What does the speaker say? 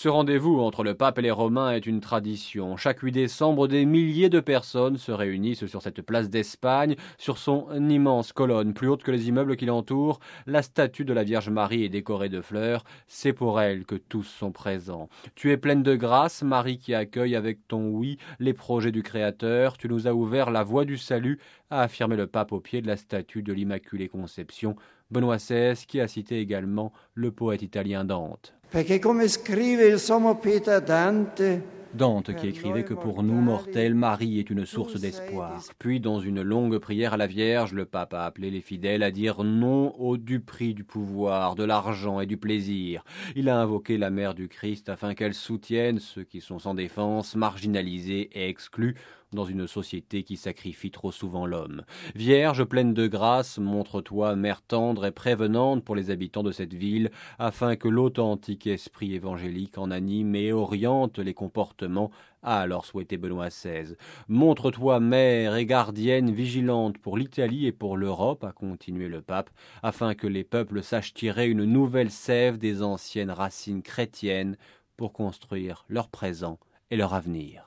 Ce rendez-vous entre le pape et les Romains est une tradition. Chaque 8 décembre, des milliers de personnes se réunissent sur cette place d'Espagne. Sur son immense colonne, plus haute que les immeubles qui l'entourent, la statue de la Vierge Marie est décorée de fleurs. C'est pour elle que tous sont présents. Tu es pleine de grâce, Marie qui accueille avec ton oui les projets du Créateur. Tu nous as ouvert la voie du salut, a affirmé le pape au pied de la statue de l'Immaculée Conception. Benoît XVI qui a cité également le poète italien Dante. Dante qui écrivait que pour nous, mortels, Marie est une source d'espoir. Puis, dans une longue prière à la Vierge, le pape a appelé les fidèles à dire non au duperie du pouvoir, de l'argent et du plaisir. Il a invoqué la mère du Christ afin qu'elle soutienne ceux qui sont sans défense, marginalisés et exclus dans une société qui sacrifie trop souvent l'homme. Vierge pleine de grâce, montre-toi mère tendre et prévenante pour les habitants de cette ville, afin que l'authentique esprit évangélique en anime et oriente les comportements, a alors souhaité Benoît XVI. Montre-toi mère et gardienne vigilante pour l'Italie et pour l'Europe, a continué le pape, afin que les peuples sachent tirer une nouvelle sève des anciennes racines chrétiennes pour construire leur présent et leur avenir.